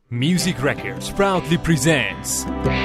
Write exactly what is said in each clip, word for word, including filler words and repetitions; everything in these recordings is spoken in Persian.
Music Records proudly presents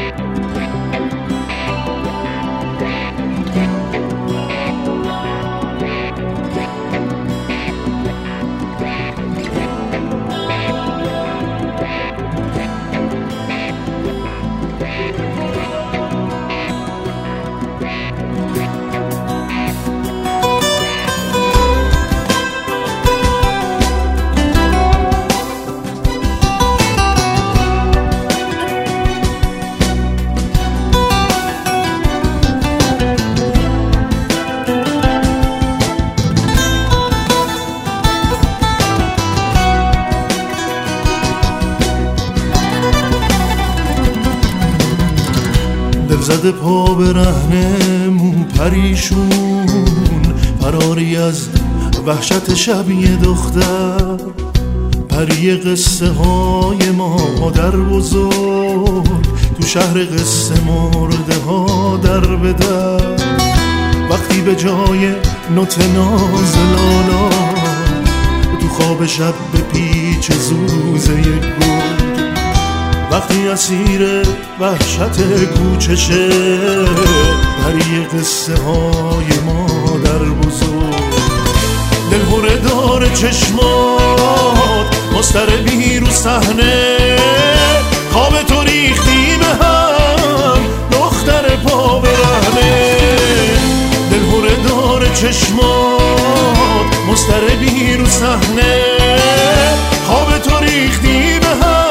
زده پا به رهن مو پریشون، فراری از وحشت شب یه دختر، پری قصه های مادر بزرگ، تو شهر قصه مرده ها در به در. وقتی به جای نوت ناز لالا تو خواب شب به پیچ زوزه گل، وقتی اسیر وحشت کوچشه پری قصه های مادر بزرگ. دلهره داره چشمات مضطربی رو صحنه، خواب تو ریختی به هم دختر پا به رهنه. دلهره داره چشمات مضطربی رو صحنه، خواب تو ریختی به هم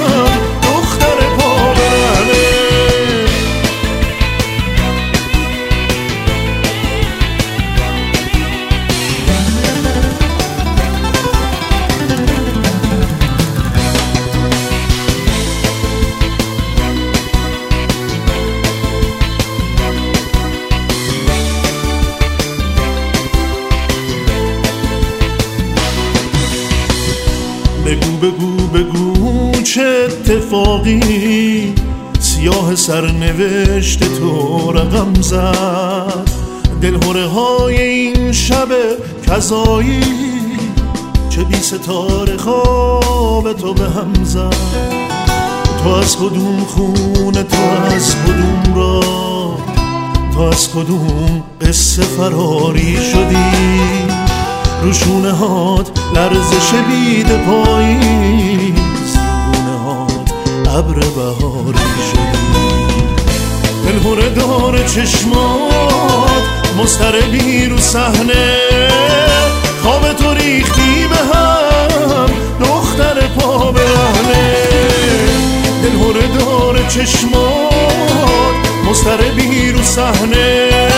بگو بگو بگو چه اتفاقی سیاه سرنوشت تو رقم زد. دلهره های این شب کذایی چه بی ستاره خواب تو به هم زد. تو از کدوم خونه، تو از کدوم راه، تو از کدوم قصه فراری شدی. روشونه هات لرزش بید پاییز، روشونه هات ابر بهاری شدی. دلهره داره چشمات مضطربی رو صحنه، خواب تو ریختی به هم دختر پا به رهنه. دلهره داره چشمات مضطربی رو صحنه،